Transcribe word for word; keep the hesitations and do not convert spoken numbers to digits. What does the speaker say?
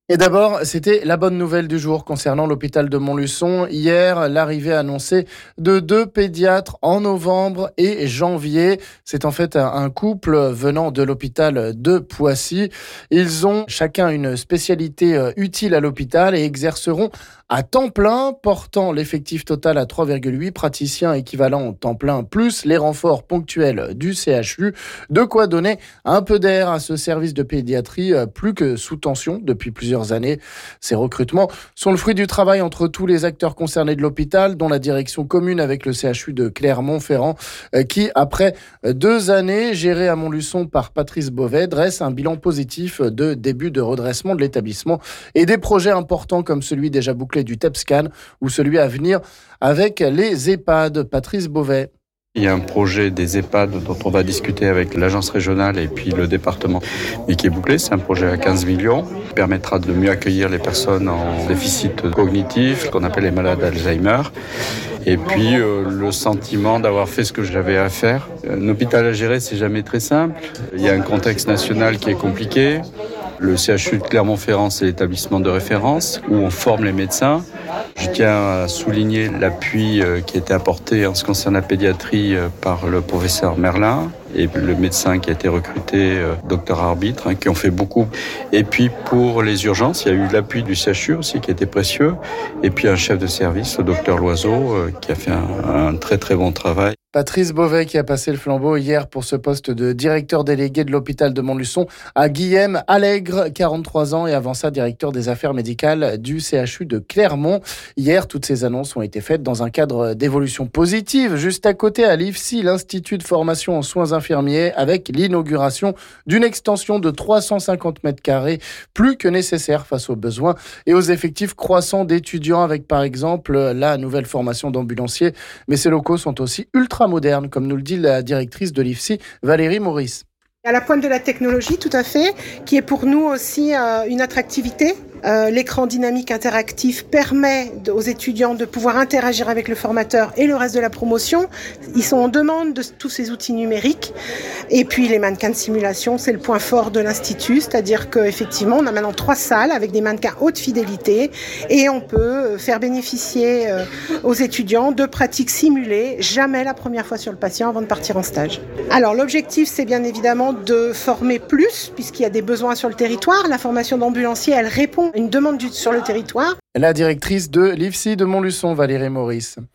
Et d'abord, c'était la bonne nouvelle du jour concernant l'hôpital de Montluçon. Hier, l'arrivée annoncée de deux pédiatres en novembre et janvier. C'est en fait un un couple venant de l'hôpital de Poissy. Ils ont chacun une spécialité euh, utile à l'hôpital et exerceront à temps plein, portant l'effectif total à trois virgule huit praticiens équivalents temps plein, plus les renforts ponctuels du C H U. De quoi donner un peu d'air à ce service de pédiatrie euh, plus que sous tension depuis plusieurs années. Ces recrutements sont le fruit du travail entre tous les acteurs concernés de l'hôpital, dont la direction commune avec le C H U de Clermont-Ferrand, euh, qui, après deux années gérées à Montluçon par Patrice Beauvais, dresse un bilan positif de début de redressement de l'établissement et des projets importants comme celui déjà bouclé du TEPSCAN ou celui à venir avec les EHPAD. Patrice Beauvais. Il y a un projet des EHPAD dont on va discuter avec l'agence régionale et puis le département, mais qui est bouclé. C'est un projet à quinze millions, qui permettra de mieux accueillir les personnes en déficit cognitif, qu'on appelle les malades d'Alzheimer. Et puis euh, le sentiment d'avoir fait ce que j'avais à faire. Un hôpital à gérer, c'est jamais très simple. Il y a un contexte national qui est compliqué. Le C H U de Clermont-Ferrand, c'est l'établissement de référence où on forme les médecins. Je tiens à souligner l'appui qui a été apporté en ce qui concerne la pédiatrie par le professeur Merlin et le médecin qui a été recruté, docteur Arbitre, hein, qui ont fait beaucoup. Et puis pour les urgences, il y a eu l'appui du C H U aussi qui était précieux. Et puis un chef de service, le docteur Loiseau, qui a fait un, un très très bon travail. Patrice Beauvais qui a passé le flambeau hier pour ce poste de directeur délégué de l'hôpital de Montluçon à Guillaume Allègre, quarante-trois ans, et avant ça directeur des affaires médicales du C H U de Clermont. Hier, toutes ces annonces ont été faites dans un cadre d'évolution positive, juste à côté à l'I F S I, l'Institut de formation en soins infirmiers, avec l'inauguration d'une extension de trois cent cinquante mètres carrés, plus que nécessaire face aux besoins et aux effectifs croissants d'étudiants, avec par exemple la nouvelle formation d'ambulanciers. Mais ces locaux sont aussi ultra moderne, comme nous le dit la directrice de l'I F S I, Valérie Maurice. À la pointe de la technologie, tout à fait, qui est pour nous aussi euh, une attractivité. Euh, l'écran dynamique interactif permet de, aux étudiants de pouvoir interagir avec le formateur et le reste de la promotion. Ils sont en demande de tous ces outils numériques. Et puis les mannequins de simulation, c'est le point fort de l'Institut, c'est-à-dire qu'effectivement, on a maintenant trois salles avec des mannequins haute fidélité et on peut faire bénéficier euh, aux étudiants de pratiques simulées, jamais la première fois sur le patient avant de partir en stage. Alors l'objectif, c'est bien évidemment de former plus, puisqu'il y a des besoins sur le territoire. La formation d'ambulancier, elle répond à une demande du, sur le territoire. La directrice de l'I F S I de Montluçon, Valérie Maurice.